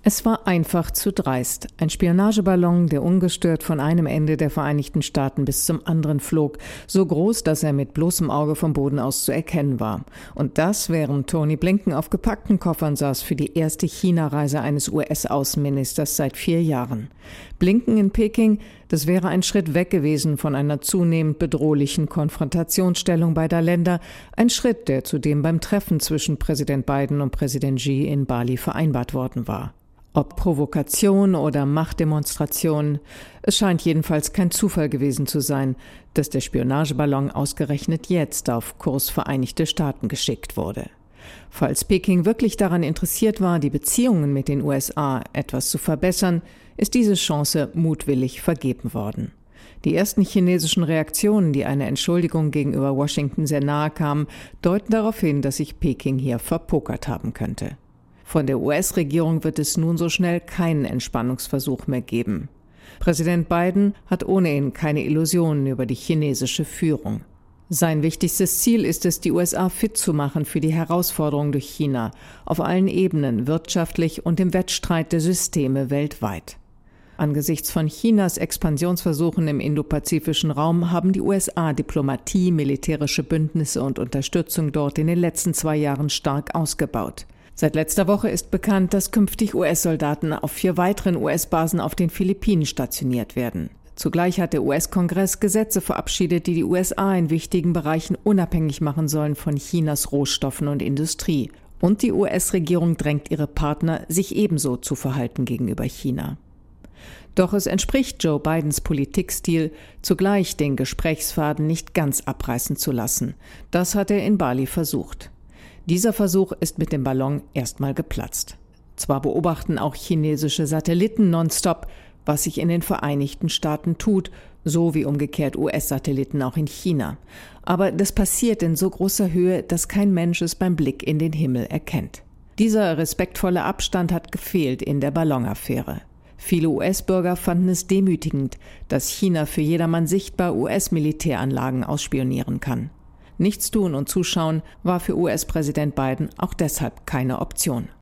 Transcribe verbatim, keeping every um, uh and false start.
Es war einfach zu dreist. Ein Spionageballon, der ungestört von einem Ende der Vereinigten Staaten bis zum anderen flog, so groß, dass er mit bloßem Auge vom Boden aus zu erkennen war. Und das, während Tony Blinken auf gepackten Koffern saß für die erste China-Reise eines U S-Außenministers seit vier Jahren. Blinken in Peking, das wäre ein Schritt weg gewesen von einer zunehmend bedrohlichen Konfrontationsstellung beider Länder, ein Schritt, der zudem beim Treffen zwischen Präsident Biden und Präsident Xi in Bali vereinbart worden war. Ob Provokation oder Machtdemonstration, es scheint jedenfalls kein Zufall gewesen zu sein, dass der Spionageballon ausgerechnet jetzt auf Kurs Vereinigte Staaten geschickt wurde. Falls Peking wirklich daran interessiert war, die Beziehungen mit den U S A etwas zu verbessern, ist diese Chance mutwillig vergeben worden. Die ersten chinesischen Reaktionen, die einer Entschuldigung gegenüber Washington sehr nahe kamen, deuten darauf hin, dass sich Peking hier verpokert haben könnte. Von der U S-Regierung wird es nun so schnell keinen Entspannungsversuch mehr geben. Präsident Biden hat ohnehin keine Illusionen über die chinesische Führung. Sein wichtigstes Ziel ist es, die U S A fit zu machen für die Herausforderungen durch China, auf allen Ebenen, wirtschaftlich und im Wettstreit der Systeme weltweit. Angesichts von Chinas Expansionsversuchen im indopazifischen Raum haben die U S A Diplomatie, militärische Bündnisse und Unterstützung dort in den letzten zwei Jahren stark ausgebaut. Seit letzter Woche ist bekannt, dass künftig U S-Soldaten auf vier weiteren U S-Basen auf den Philippinen stationiert werden. Zugleich hat der U S-Kongress Gesetze verabschiedet, die die U S A in wichtigen Bereichen unabhängig machen sollen von Chinas Rohstoffen und Industrie. Und die U S-Regierung drängt ihre Partner, sich ebenso zu verhalten gegenüber China. Doch es entspricht Joe Bidens Politikstil, zugleich den Gesprächsfaden nicht ganz abreißen zu lassen. Das hat er in Bali versucht. Dieser Versuch ist mit dem Ballon erstmal geplatzt. Zwar beobachten auch chinesische Satelliten nonstop, was sich in den Vereinigten Staaten tut, so wie umgekehrt U S-Satelliten auch in China. Aber das passiert in so großer Höhe, dass kein Mensch es beim Blick in den Himmel erkennt. Dieser respektvolle Abstand hat gefehlt in der Ballonaffäre. Viele U S-Bürger fanden es demütigend, dass China für jedermann sichtbar U S-Militäranlagen ausspionieren kann. Nichtstun und Zuschauen war für U S-Präsident Biden auch deshalb keine Option.